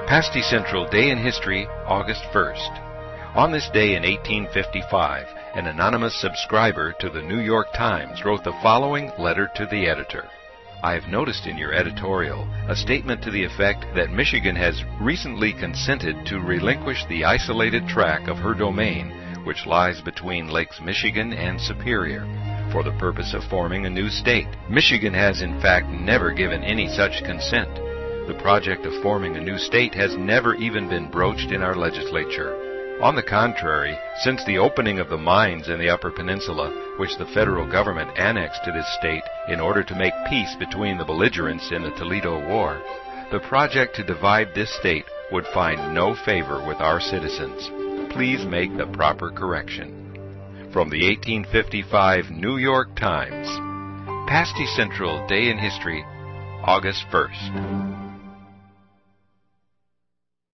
Pasty Central Day in History, August 1st. On this day in 1855, an anonymous subscriber to the New York Times wrote the following letter to the editor. I have noticed in your editorial a statement to the effect that Michigan has recently consented to relinquish the isolated tract of her domain, which lies between Lakes Michigan and Superior, for the purpose of forming a new state. Michigan has in fact never given any such consent. The project of forming a new state has never even been broached in our legislature. On the contrary, since the opening of the mines in the Upper Peninsula, which the federal government annexed to this state in order to make peace between the belligerents in the Toledo War, the project to divide this state would find no favor with our citizens. Please make the proper correction. From the 1855 New York Times, Pasty Central Day in History, August 1st.